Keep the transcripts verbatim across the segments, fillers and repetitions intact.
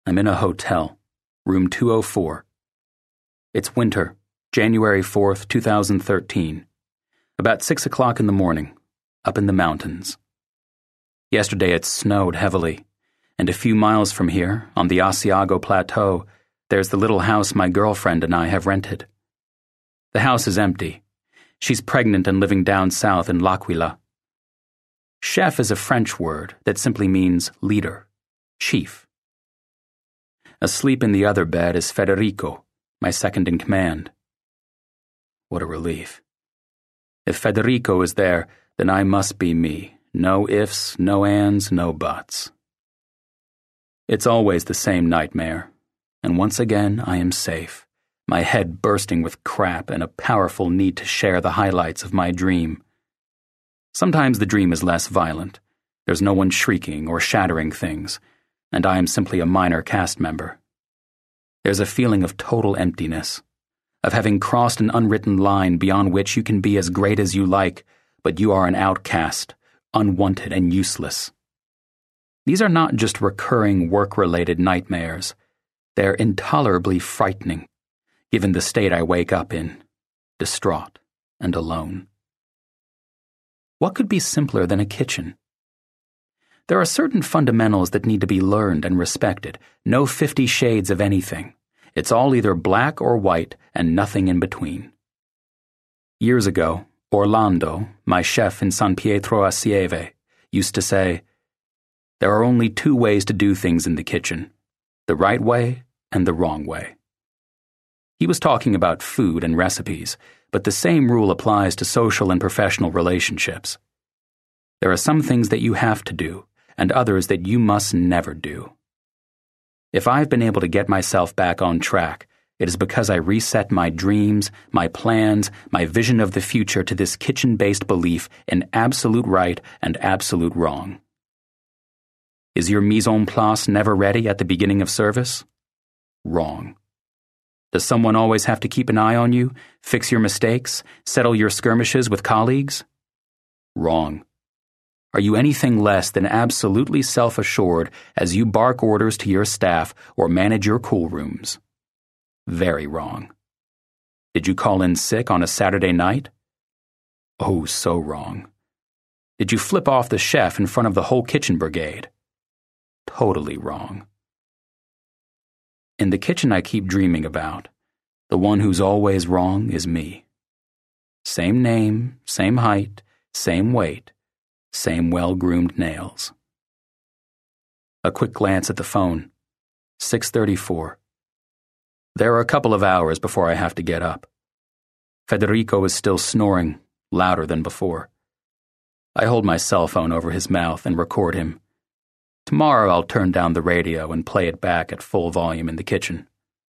I'm in a hotel, room two oh four. It's winter, January fourth, two thousand thirteen. About six o'clock in the morning, up in the mountains. Yesterday it snowed heavily, and a few miles from here, on the Asiago Plateau, there's the little house my girlfriend and I have rented. The house is empty. She's pregnant and living down south in L'Aquila. Chef is a French word that simply means leader, chief. Asleep in the other bed is Federico, my second in command. What a relief. If Federico is there, then I must be me. No ifs, no ands, no buts. It's always the same nightmare, and once again I am safe, my head bursting with crap and a powerful need to share the highlights of my dream. Sometimes the dream is less violent. There's no one shrieking or shattering things, and I am simply a minor cast member. There's a feeling of total emptiness, of having crossed an unwritten line beyond which you can be as great as you like, but you are an outcast, unwanted and useless. These are not just recurring work-related nightmares. They're intolerably frightening, given the state I wake up in, distraught and alone. What could be simpler than a kitchen? There are certain fundamentals that need to be learned and respected. No fifty shades of anything. It's all either black or white and nothing in between. Years ago, Orlando, my chef in San Pietro a Sieve, used to say, "There are only two ways to do things in the kitchen, the right way and the wrong way." He was talking about food and recipes, but the same rule applies to social and professional relationships. There are some things that you have to do, and others that you must never do. If I've been able to get myself back on track, it is because I reset my dreams, my plans, my vision of the future to this kitchen-based belief in absolute right and absolute wrong. Is your mise en place never ready at the beginning of service? Wrong. Does someone always have to keep an eye on you, fix your mistakes, settle your skirmishes with colleagues? Wrong. Are you anything less than absolutely self-assured as you bark orders to your staff or manage your cool rooms? Very wrong. Did you call in sick on a Saturday night? Oh, so wrong. Did you flip off the chef in front of the whole kitchen brigade? Totally wrong. In the kitchen I keep dreaming about, the one who's always wrong is me. Same name, same height, same weight, same well-groomed nails. A quick glance at the phone. six thirty-four. There are a couple of hours before I have to get up. Federico is still snoring, louder than before. I hold my cell phone over his mouth and record him. Tomorrow I'll turn down the radio and play it back at full volume in the kitchen.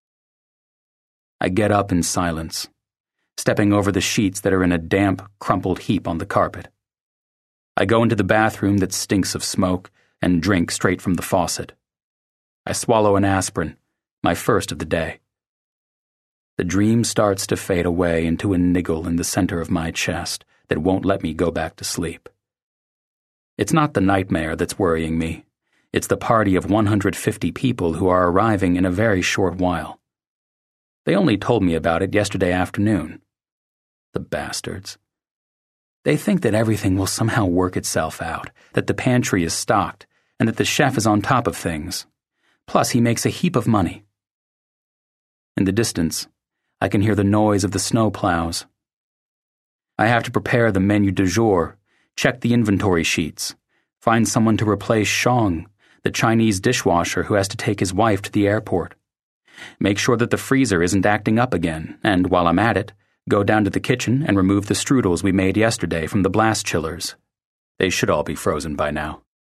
I get up in silence, stepping over the sheets that are in a damp, crumpled heap on the carpet. I go into the bathroom that stinks of smoke and drink straight from the faucet. I swallow an aspirin, my first of the day. The dream starts to fade away into a niggle in the center of my chest that won't let me go back to sleep. It's not the nightmare that's worrying me. It's the party of one hundred fifty people who are arriving in a very short while. They only told me about it yesterday afternoon. The bastards. They think that everything will somehow work itself out, that the pantry is stocked, and that the chef is on top of things. Plus, he makes a heap of money. In the distance, I can hear the noise of the snow plows. I have to prepare the menu du jour, check the inventory sheets, find someone to replace Shong, the Chinese dishwasher who has to take his wife to the airport. Make sure that the freezer isn't acting up again, and while I'm at it, go down to the kitchen and remove the strudels we made yesterday from the blast chillers. They should all be frozen by now.